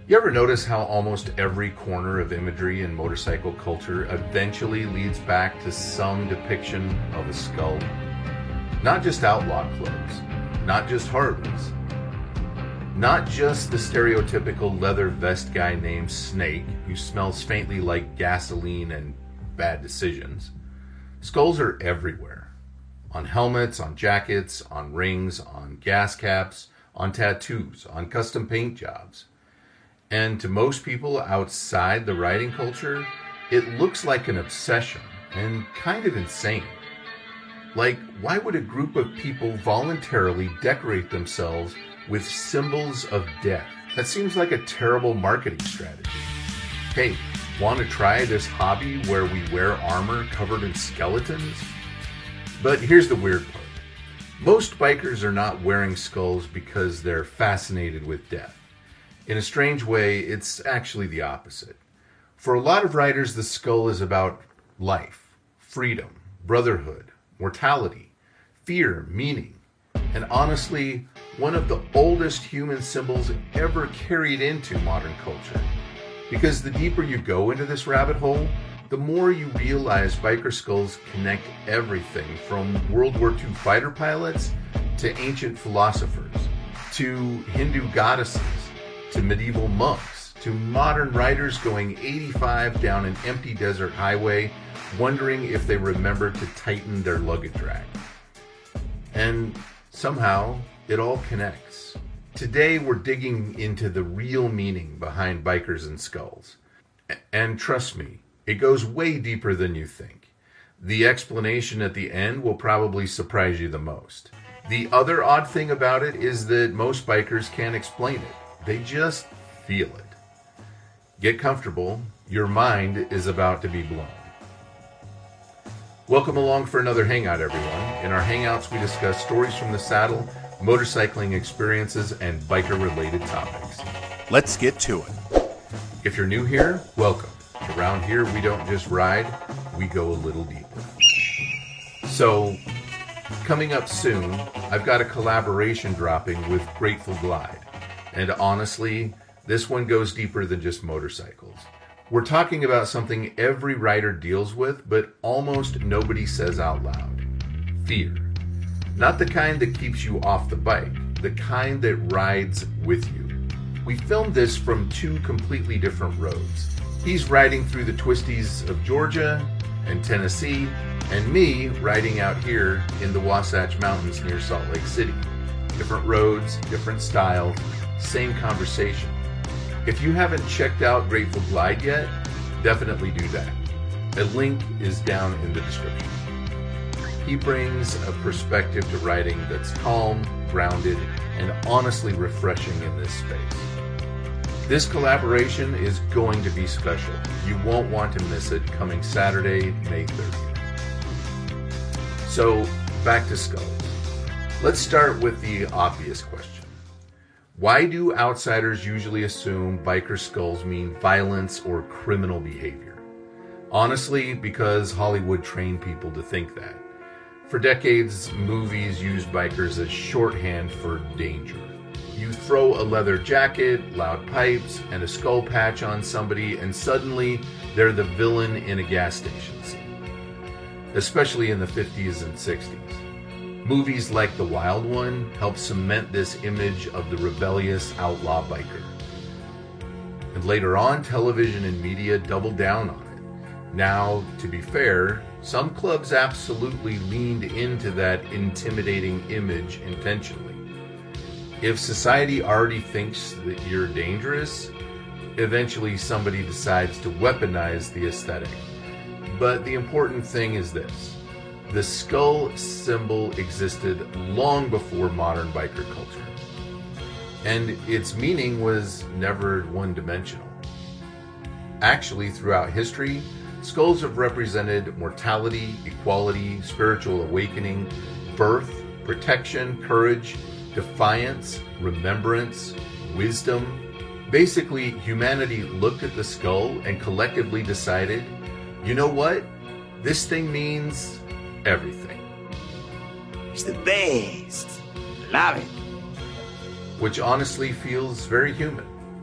You ever notice how almost every corner of imagery in motorcycle culture eventually leads back to some depiction of a skull? Not just outlaw clubs, not just Harleys, not just the stereotypical leather vest guy named Snake who smells faintly like gasoline and bad decisions. Skulls are everywhere. On helmets, on jackets, on rings, on gas caps, on tattoos, on custom paint jobs. And to most people outside the riding culture, it looks like an obsession and kind of insane. Like, why would a group of people voluntarily decorate themselves with symbols of death? That seems like a terrible marketing strategy. Hey, want to try this hobby where we wear armor covered in skeletons? But here's the weird part. Most bikers are not wearing skulls because they're fascinated with death. In a strange way, it's actually the opposite. For a lot of riders, the skull is about life, freedom, brotherhood, mortality, fear, meaning, and honestly, one of the oldest human symbols ever carried into modern culture. Because the deeper you go into this rabbit hole, the more you realize biker skulls connect everything from World War II fighter pilots to ancient philosophers, to Hindu goddesses, to medieval monks, to modern riders going 85 down an empty desert highway, wondering if they remember to tighten their luggage rack. And somehow, it all connects. Today, we're digging into the real meaning behind bikers and skulls. And trust me, it goes way deeper than you think. The explanation at the end will probably surprise you the most. The other odd thing about it is that most bikers can't explain it. They just feel it. Get comfortable. Your mind is about to be blown. Welcome along for another Hangout, everyone. In our Hangouts, we discuss stories from the saddle, motorcycling experiences, and biker-related topics. Let's get to it. If you're new here, welcome. Around here, we don't just ride, we go a little deeper. So, coming up soon, I've got a collaboration dropping with Grateful Glide. And honestly, this one goes deeper than just motorcycles. We're talking about something every rider deals with, but almost nobody says out loud. Fear. Not the kind that keeps you off the bike, the kind that rides with you. We filmed this from two completely different roads. He's riding through the twisties of Georgia and Tennessee, and me riding out here in the Wasatch Mountains near Salt Lake City. Different roads, different styles, same conversation. If you haven't checked out Grateful Glide yet, definitely do that. A link is down in the description. He brings a perspective to riding that's calm, grounded, and honestly refreshing in this space. This collaboration is going to be special. You won't want to miss it, coming Saturday, May 30th. So, back to skulls. Let's start with the obvious question. Why do outsiders usually assume biker skulls mean violence or criminal behavior? Honestly, because Hollywood trained people to think that. For decades, movies used bikers as shorthand for danger. You throw a leather jacket, loud pipes, and a skull patch on somebody, and suddenly they're the villain in a gas station scene. Especially in the 50s and 60s. Movies like The Wild One help cement this image of the rebellious outlaw biker. And later on, television and media doubled down on it. Now, to be fair, some clubs absolutely leaned into that intimidating image intentionally. If society already thinks that you're dangerous, eventually somebody decides to weaponize the aesthetic. But the important thing is this. The skull symbol existed long before modern biker culture. And its meaning was never one-dimensional. Actually, throughout history, skulls have represented mortality, equality, spiritual awakening, birth, protection, courage, defiance, remembrance, wisdom. Basically, humanity looked at the skull and collectively decided, you know what? This thing means everything. It's the best. Love it. Which honestly feels very human.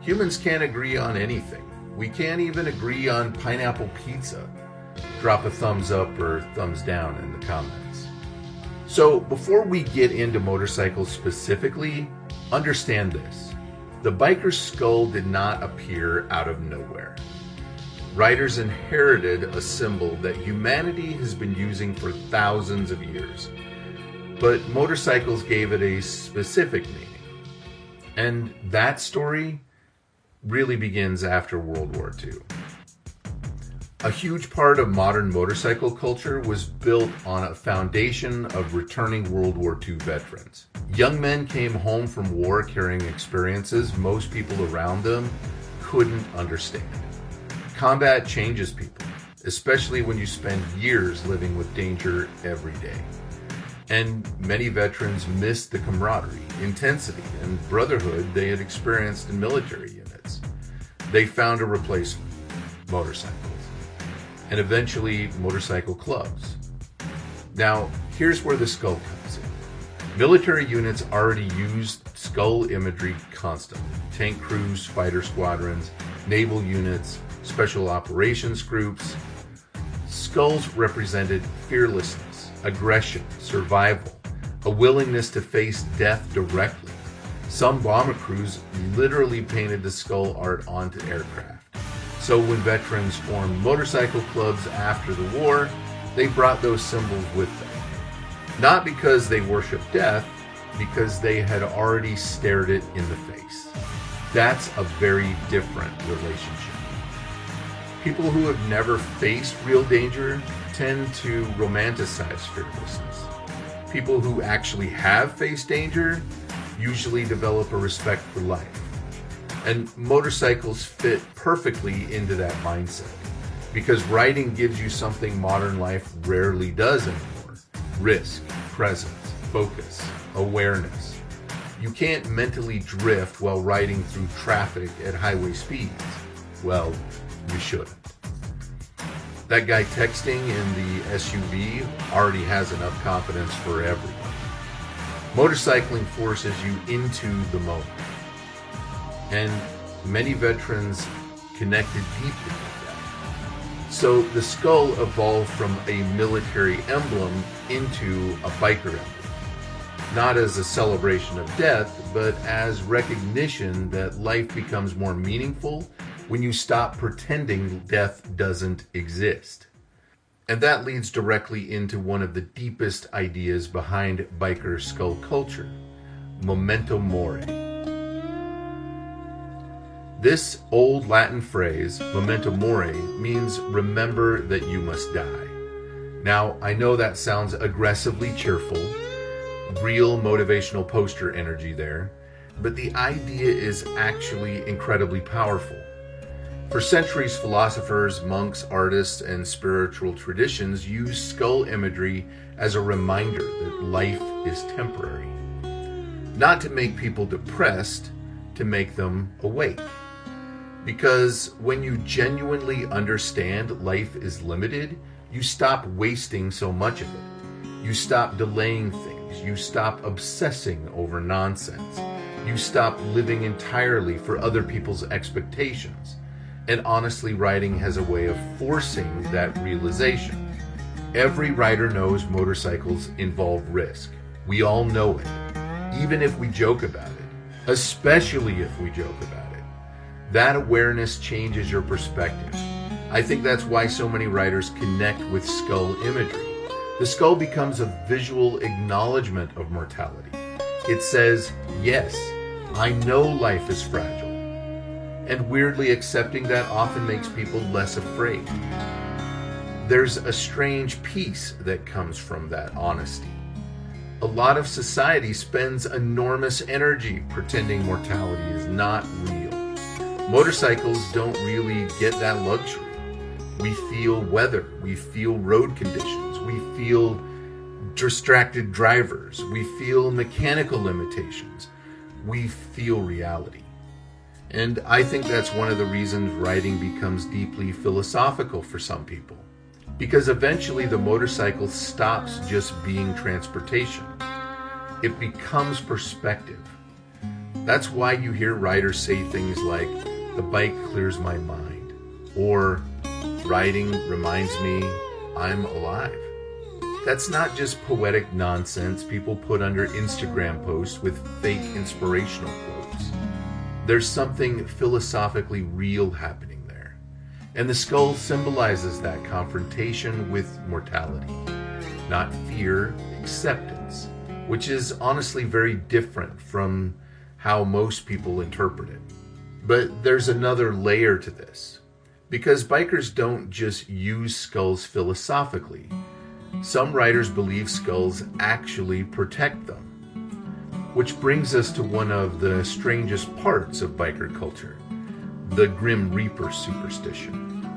Humans can't agree on anything. We can't even agree on pineapple pizza. Drop a thumbs up or thumbs down in the comments. So before we get into motorcycles specifically, understand this. The biker's skull did not appear out of nowhere. Riders inherited a symbol that humanity has been using for thousands of years, but motorcycles gave it a specific meaning. And that story really begins after World War II. A huge part of modern motorcycle culture was built on a foundation of returning World War II veterans. Young men came home from war carrying experiences most people around them couldn't understand. Combat changes people, especially when you spend years living with danger every day. And many veterans missed the camaraderie, intensity, and brotherhood they had experienced in military units. They found a replacement: motorcycles. And eventually motorcycle clubs. Now, here's where the skull comes in. Military units already used skull imagery constantly. Tank crews, fighter squadrons, naval units, special operations groups. Skulls represented fearlessness, aggression, survival, a willingness to face death directly. Some bomber crews literally painted the skull art onto aircraft. So when veterans formed motorcycle clubs after the war, they brought those symbols with them. Not because they worshiped death, because they had already stared it in the face. That's a very different relationship. People who have never faced real danger tend to romanticize fearlessness. People who actually have faced danger usually develop a respect for life. And motorcycles fit perfectly into that mindset, because riding gives you something modern life rarely does anymore: risk, presence, focus, awareness. You can't mentally drift while riding through traffic at highway speeds. Well, you shouldn't. That guy texting in the SUV already has enough confidence for everyone. Motorcycling forces you into the moment. And many veterans connected deeply with that. So the skull evolved from a military emblem into a biker emblem. Not as a celebration of death, but as recognition that life becomes more meaningful when you stop pretending death doesn't exist. And that leads directly into one of the deepest ideas behind biker skull culture: memento mori. This old Latin phrase, memento mori, means remember that you must die. Now, I know that sounds aggressively cheerful, real motivational poster energy there, but the idea is actually incredibly powerful. For centuries, philosophers, monks, artists, and spiritual traditions used skull imagery as a reminder that life is temporary. Not to make people depressed, to make them awake. Because when you genuinely understand life is limited, you stop wasting so much of it. You stop delaying things. You stop obsessing over nonsense. You stop living entirely for other people's expectations. And honestly, riding has a way of forcing that realization. Every rider knows motorcycles involve risk. We all know it, even if we joke about it, especially if we joke about it. That awareness changes your perspective. I think that's why so many riders connect with skull imagery. The skull becomes a visual acknowledgement of mortality. It says, yes, I know life is fragile. And weirdly, accepting that often makes people less afraid. There's a strange peace that comes from that honesty. A lot of society spends enormous energy pretending mortality is not real. Motorcycles don't really get that luxury. We feel weather, we feel road conditions, we feel distracted drivers, we feel mechanical limitations, we feel reality. And I think that's one of the reasons riding becomes deeply philosophical for some people. Because eventually the motorcycle stops just being transportation. It becomes perspective. That's why you hear writers say things like, "The bike clears my mind," or "Riding reminds me I'm alive." That's not just poetic nonsense people put under Instagram posts with fake inspirational quotes. There's something philosophically real happening there. And the skull symbolizes that confrontation with mortality. Not fear, acceptance, which is honestly very different from how most people interpret it. But there's another layer to this. Because bikers don't just use skulls philosophically. Some writers believe skulls actually protect them. Which brings us to one of the strangest parts of biker culture, the Grim Reaper superstition.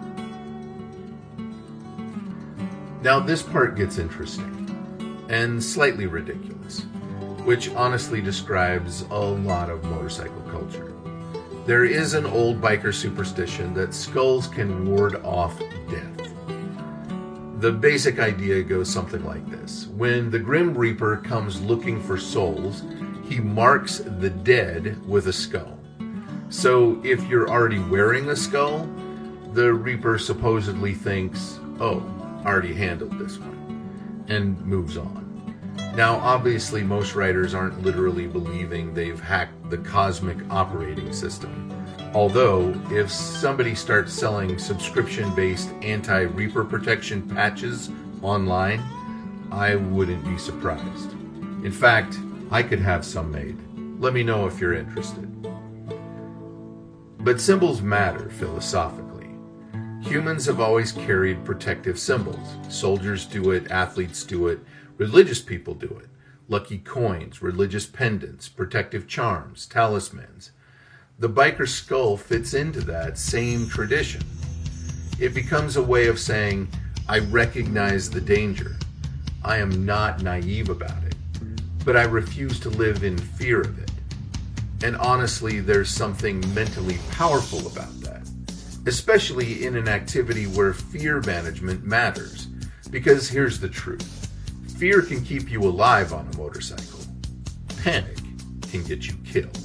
Now this part gets interesting, and slightly ridiculous, which honestly describes a lot of motorcycle culture. There is an old biker superstition that skulls can ward off death. The basic idea goes something like this. When the Grim Reaper comes looking for souls, he marks the dead with a skull. So if you're already wearing a skull, the Reaper supposedly thinks, "Oh, I already handled this one," and moves on. Now, obviously, most writers aren't literally believing they've hacked the cosmic operating system. Although, if somebody starts selling subscription-based anti-Reaper protection patches online, I wouldn't be surprised. In fact, I could have some made. Let me know if you're interested. But symbols matter philosophically. Humans have always carried protective symbols. Soldiers do it, athletes do it, religious people do it. Lucky coins, religious pendants, protective charms, talismans. The biker skull fits into that same tradition. It becomes a way of saying, I recognize the danger. I am not naive about it, but I refuse to live in fear of it. And honestly, there's something mentally powerful about that, especially in an activity where fear management matters. Because here's the truth. Fear can keep you alive on a motorcycle. Panic can get you killed.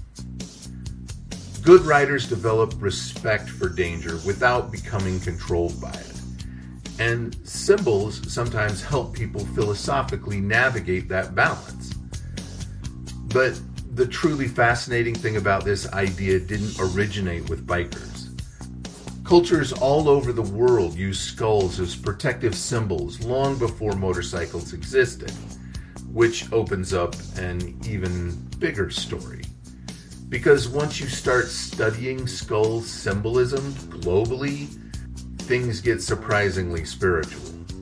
Good riders develop respect for danger without becoming controlled by it. And symbols sometimes help people philosophically navigate that balance. But the truly fascinating thing about this idea didn't originate with bikers. Cultures all over the world use skulls as protective symbols long before motorcycles existed, which opens up an even bigger story. Because once you start studying skull symbolism globally, things get surprisingly spiritual.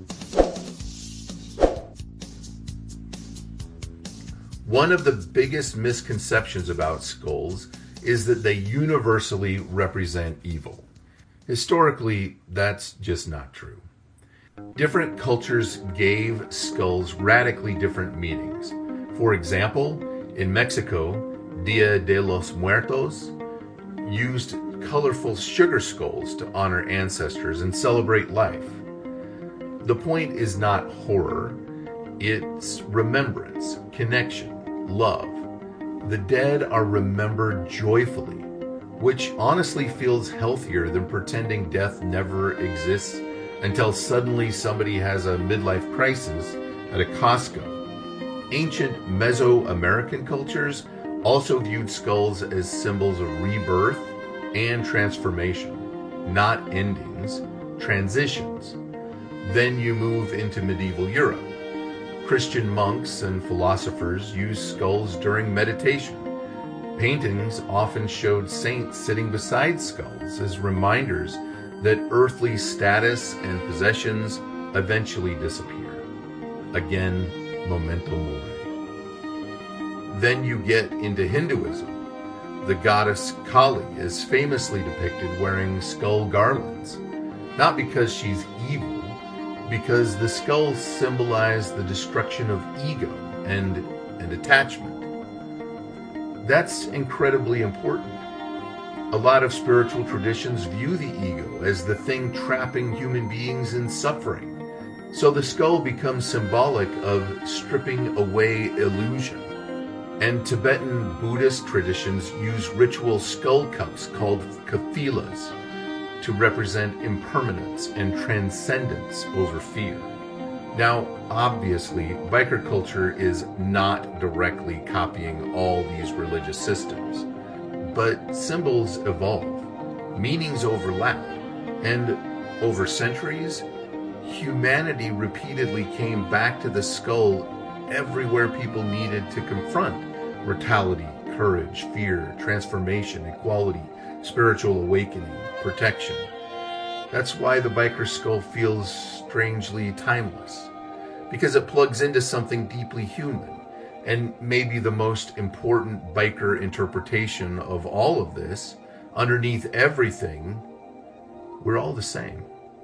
One of the biggest misconceptions about skulls is that they universally represent evil. Historically, that's just not true. Different cultures gave skulls radically different meanings. For example, in Mexico, Dia de los Muertos used colorful sugar skulls to honor ancestors and celebrate life. The point is not horror, it's remembrance, connection, love. The dead are remembered joyfully, which honestly feels healthier than pretending death never exists until suddenly somebody has a midlife crisis at a Costco. Ancient Mesoamerican cultures also viewed skulls as symbols of rebirth and transformation, not endings, transitions. Then you move into medieval Europe. Christian monks and philosophers used skulls during meditation. Paintings often showed saints sitting beside skulls as reminders that earthly status and possessions eventually disappear. Again, memento mori. Then you get into Hinduism. The goddess Kali is famously depicted wearing skull garlands, not because she's evil, because the skulls symbolize the destruction of ego and attachment. That's incredibly important. A lot of spiritual traditions view the ego as the thing trapping human beings in suffering. So the skull becomes symbolic of stripping away illusion. And Tibetan Buddhist traditions use ritual skull cups called kaphilas to represent impermanence and transcendence over fear. Now, obviously, biker culture is not directly copying all these religious systems, but symbols evolve, meanings overlap, and over centuries, humanity repeatedly came back to the skull everywhere people needed to confront mortality, courage, fear, transformation, equality, spiritual awakening, protection. That's why the biker skull feels strangely timeless, because it plugs into something deeply human, and maybe the most important biker interpretation of all of this, underneath everything, we're all the same.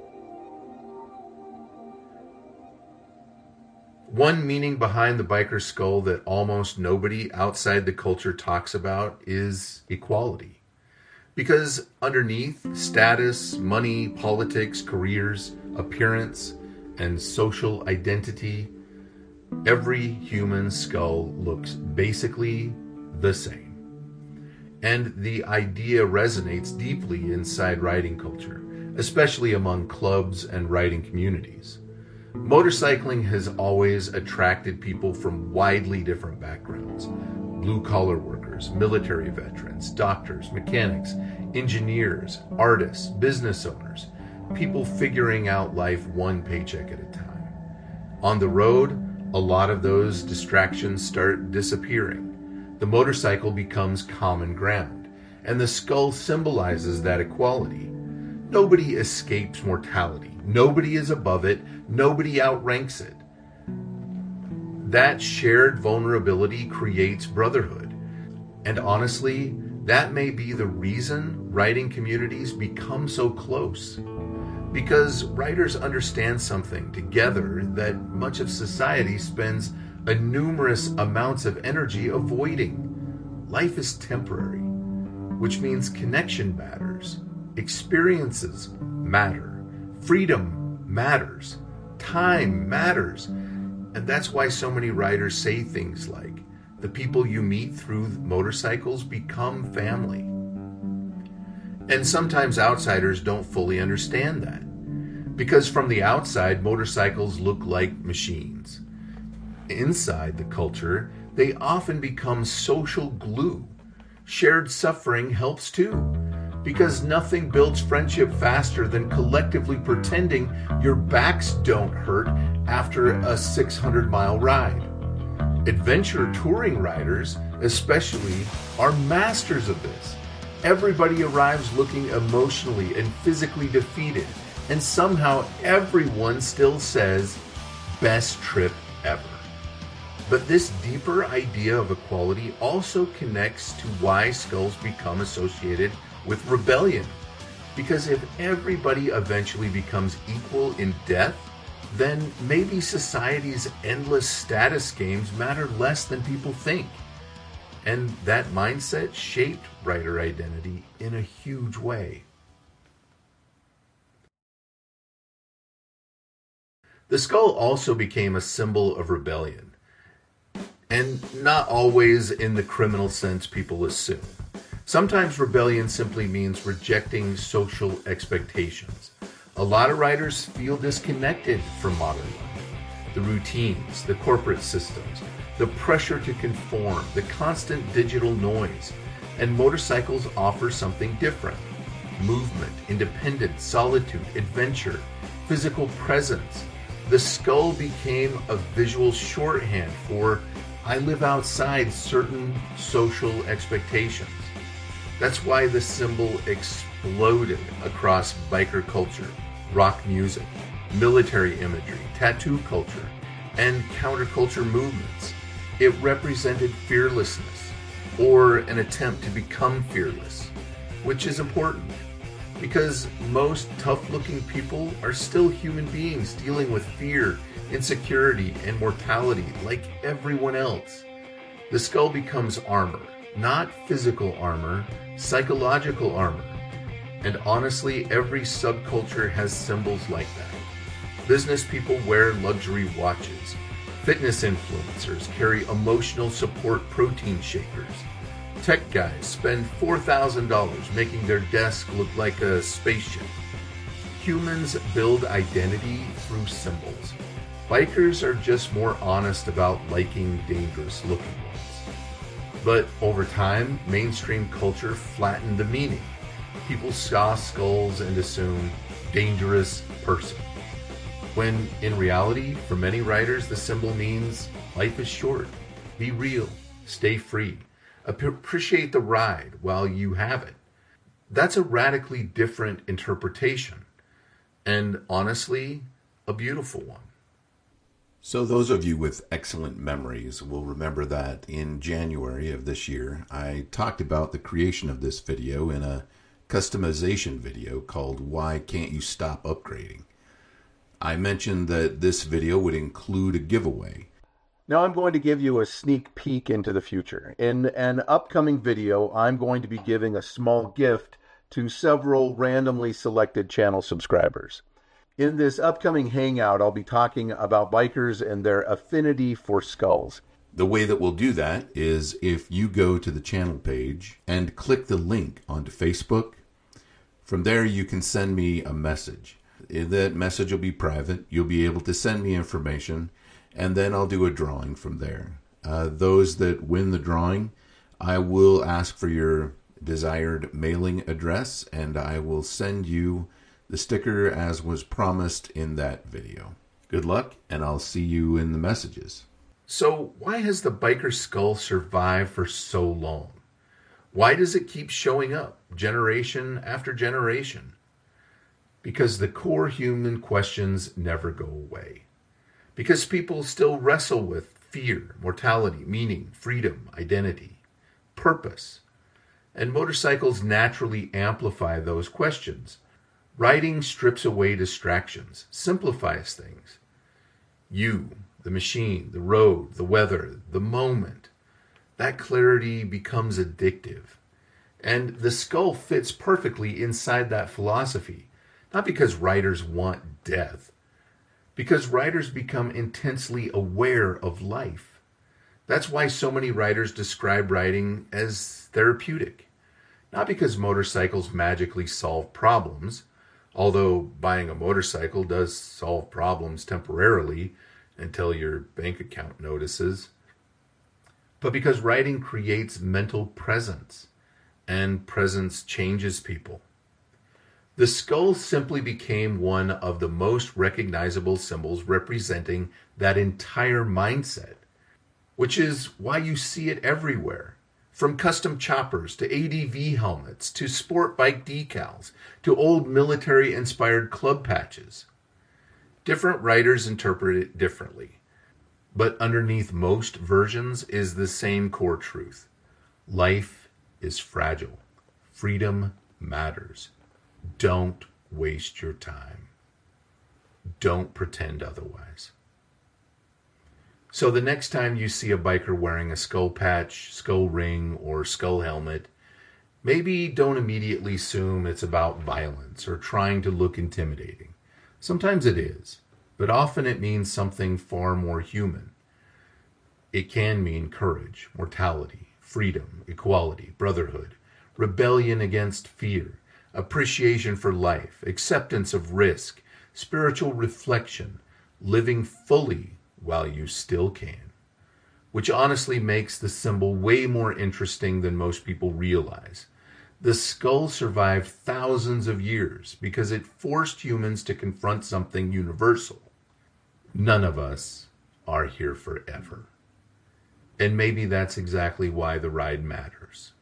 One meaning behind the biker skull that almost nobody outside the culture talks about is equality. Because underneath status, money, politics, careers, appearance, and social identity, every human skull looks basically the same. And the idea resonates deeply inside riding culture, especially among clubs and riding communities. Motorcycling has always attracted people from widely different backgrounds: blue-collar workers, military veterans, doctors, mechanics, engineers, artists, business owners, people figuring out life one paycheck at a time. On the road, a lot of those distractions start disappearing. The motorcycle becomes common ground, and the skull symbolizes that equality. Nobody escapes mortality. Nobody is above it. Nobody outranks it. That shared vulnerability creates brotherhood. And honestly, that may be the reason riding communities become so close. Because riders understand something together that much of society spends numerous amounts of energy avoiding. Life is temporary, which means connection matters. Experiences matter. Freedom matters. Time matters. And that's why so many riders say things like, the people you meet through motorcycles become family. And sometimes outsiders don't fully understand that. Because from the outside, motorcycles look like machines. Inside the culture, they often become social glue. Shared suffering helps too. Because nothing builds friendship faster than collectively pretending your backs don't hurt after a 600-mile ride. Adventure touring riders, especially, are masters of this. Everybody arrives looking emotionally and physically defeated, and somehow everyone still says, best trip ever. But this deeper idea of equality also connects to why skulls become associated with rebellion. Because if everybody eventually becomes equal in death, then maybe society's endless status games matter less than people think. And that mindset shaped rider identity in a huge way. The skull also became a symbol of rebellion, and not always in the criminal sense people assume. Sometimes rebellion simply means rejecting social expectations. A lot of riders feel disconnected from modern life. The routines, the corporate systems, the pressure to conform, the constant digital noise. And motorcycles offer something different. Movement, independence, solitude, adventure, physical presence. The skull became a visual shorthand for I live outside certain social expectations. That's why the symbol exploded across biker culture, rock music, military imagery, tattoo culture, and counterculture movements. It represented fearlessness, or an attempt to become fearless, which is important, because most tough-looking people are still human beings dealing with fear, insecurity, and mortality like everyone else. The skull becomes armor, not physical armor, psychological armor. And honestly, every subculture has symbols like that. Business people wear luxury watches. Fitness influencers carry emotional support protein shakers. Tech guys spend $4,000 making their desk look like a spaceship. Humans build identity through symbols. Bikers are just more honest about liking dangerous looking ones. But over time, mainstream culture flattened the meaning. People saw skulls and assumed dangerous person. When in reality, for many riders, the symbol means life is short. Be real. Stay free. Appreciate the ride while you have it. That's a radically different interpretation. And honestly, a beautiful one. So those of you with excellent memories will remember that in January of this year, I talked about the creation of this video in a customization video called Why Can't You Stop Upgrading? I mentioned that this video would include a giveaway. Now I'm going to give you a sneak peek into the future. In an upcoming video, I'm going to be giving a small gift to several randomly selected channel subscribers. In this upcoming hangout, I'll be talking about bikers and their affinity for skulls. The way that we'll do that is if you go to the channel page and click the link onto Facebook. From there, you can send me a message. That message will be private. You'll be able to send me information, and then I'll do a drawing from there. Those that win the drawing, I will ask for your desired mailing address, and I will send you the sticker as was promised in that video. Good luck, and I'll see you in the messages. So why has the biker skull survived for so long? Why does it keep showing up generation after generation? Because the core human questions never go away. Because people still wrestle with fear, mortality, meaning, freedom, identity, purpose. And motorcycles naturally amplify those questions. Riding strips away distractions, simplifies things. You, the machine, the road, the weather, the moment. That clarity becomes addictive. And the skull fits perfectly inside that philosophy. Not because riders want death, because riders become intensely aware of life. That's why so many riders describe riding as therapeutic. Not because motorcycles magically solve problems, although buying a motorcycle does solve problems temporarily until your bank account notices, but because riding creates mental presence, and presence changes people. The skull simply became one of the most recognizable symbols representing that entire mindset, which is why you see it everywhere. From custom choppers to ADV helmets to sport bike decals to old military-inspired club patches. Different writers interpret it differently, but underneath most versions is the same core truth. Life is fragile. Freedom matters. Don't waste your time. Don't pretend otherwise. So the next time you see a biker wearing a skull patch, skull ring, or skull helmet, maybe don't immediately assume it's about violence or trying to look intimidating. Sometimes it is, but often it means something far more human. It can mean courage, mortality, freedom, equality, brotherhood, rebellion against fear, appreciation for life, acceptance of risk, spiritual reflection, living fully while you still can, which honestly makes the symbol way more interesting than most people realize. The skull survived thousands of years because it forced humans to confront something universal. None of us are here forever. And maybe that's exactly why the ride matters.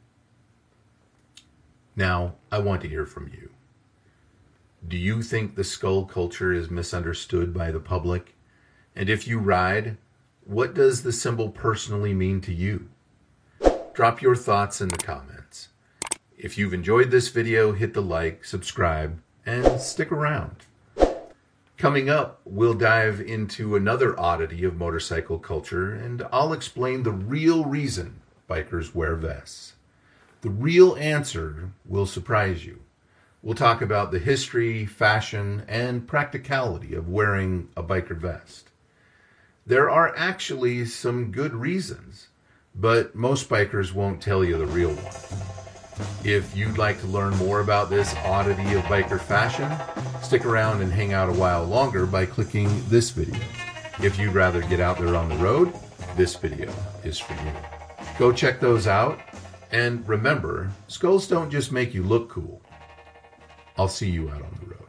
Now, I want to hear from you. Do you think the skull culture is misunderstood by the public? And if you ride, what does the symbol personally mean to you? Drop your thoughts in the comments. If you've enjoyed this video, hit the like, subscribe, and stick around. Coming up, we'll dive into another oddity of motorcycle culture, and I'll explain the real reason bikers wear vests. The real answer will surprise you. We'll talk about the history, fashion, and practicality of wearing a biker vest. There are actually some good reasons, but most bikers won't tell you the real one. If you'd like to learn more about this oddity of biker fashion, stick around and hang out a while longer by clicking this video. If you'd rather get out there on the road, this video is for you. Go check those out, and remember, skulls don't just make you look cool. I'll see you out on the road.